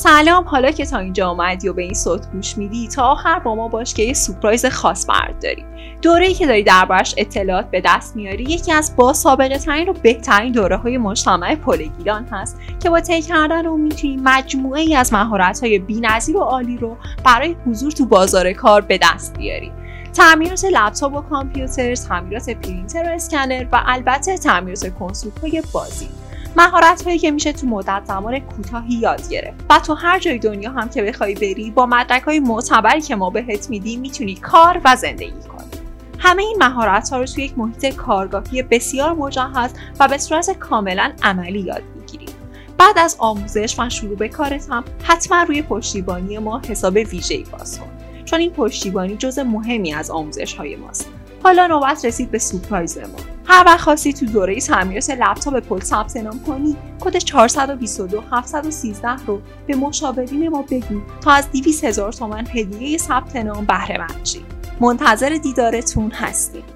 سلام، حالا که تا اینجا اومدی و به این صوت گوش میدی، تا آخر با ما باش که یه سورپرایز خاص برات داریم. دوره‌ای که داری دربارش اطلاعات به دست میاری یکی از با سابقه ترین و بهترین دوره‌های مجتمع پلگیران هست که با طی کردن اون میتونی مجموعه‌ای از مهارت‌های بی‌نظیر و عالی رو برای حضور تو بازار کار به دست بیاری. تعمیرات لپتاپ و کامپیوتر، تعمیرات پرینتر و اسکنر و البته تعمیرات کنسول‌های بازی. مهارت‌هایی که میشه تو مدت زمان کوتاهی یاد گرفت و تو هر جای دنیا هم که بخوای بری با مدرک‌های معتبری که ما بهت میدیم میتونی کار و زندگی کنی. همه این مهارت‌ها رو توی یک محیط کارگاهی بسیار مجهز و به صورت کاملا عملی یاد میگیری. بعد از آموزش و شروع به کارت هم حتما روی پشتیبانی ما حساب ویژه‌ای باز کن، چون این پشتیبانی جزء مهمی از آموزش‌های ماست. حالا نوبت رسید به سورپرایز ما. هر وقت خواستی تو دوره تعمیرات لپتاپ پل ثبت نام کنی، کد 422713 رو به مشاورین ما بگو تا از 200,000 تومان هدیه ثبت نام بهره مند شی. منتظر دیدارتون هستیم.